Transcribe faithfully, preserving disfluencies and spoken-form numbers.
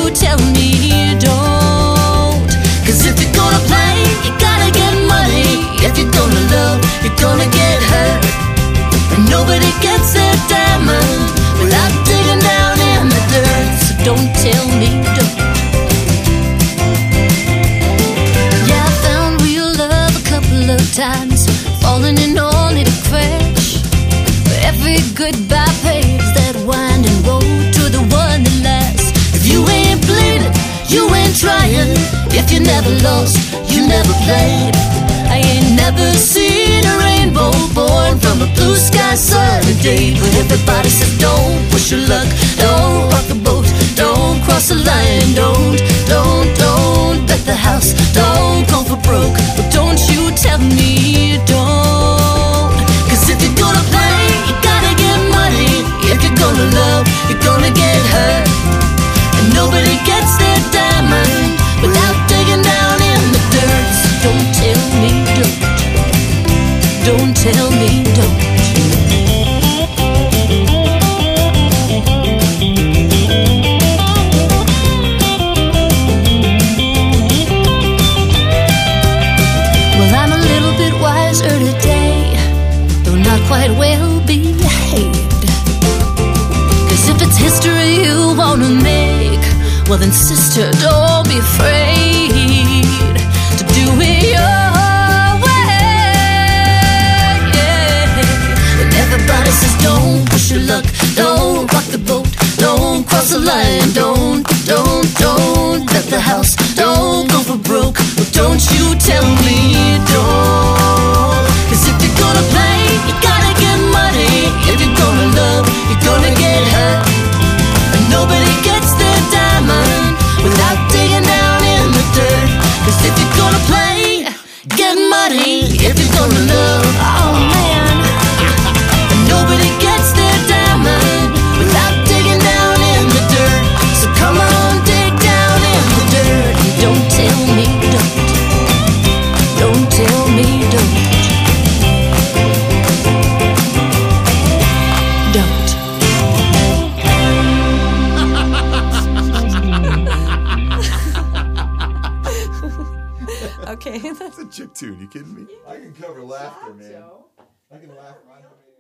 you tell me don't. Cause if you're gonna play, you gotta get money. If you're gonna love, you're gonna get hurt. And nobody gets their diamond without digging down in the dirt. So don't tell me don't. Yeah, I found real love a couple of times, falling in only to crash. But every goodbye paves that winding road to the one that lasts. If you ain't bleeding, you ain't trying. If you never lost, you never played. I ain't never seen a rainbow born from a blue sky sunny day. But everybody says don't push your luck, don't rock the boat, don't cross the line, don't, don't, don't bet the house, don't go for broke. But don't you tell me don't. Cause if you're gonna play, you gotta get money. If you're gonna love, you're gonna get hurt. And nobody gets their diamond without digging down in the dirt. So don't tell me don't. Don't tell me don't. Well, I'm a little bit wiser today, though not quite well behaved. Cause if it's history you wanna make, well then sister, don't be afraid to do it your way. Yeah. When everybody says don't push your luck, don't rock the boat, don't cross the line, don't, don't, don't bet the house, don't go for broke. Well, don't you tell me don't. Cause if you're gonna play, you gotta get money. If you're gonna love, you're gonna get hurt. And nobody gets their diamond without digging down in the dirt. Cause if you're gonna play, get money. If you're gonna love, oh man. And nobody gets their diamond without digging down in the dirt. So come on, dig down in the dirt. And don't tell me don't. Don't tell me don't. Don't. Okay. That's a chip tune. You kidding me? I can cover laughter, man. I can laugh right away.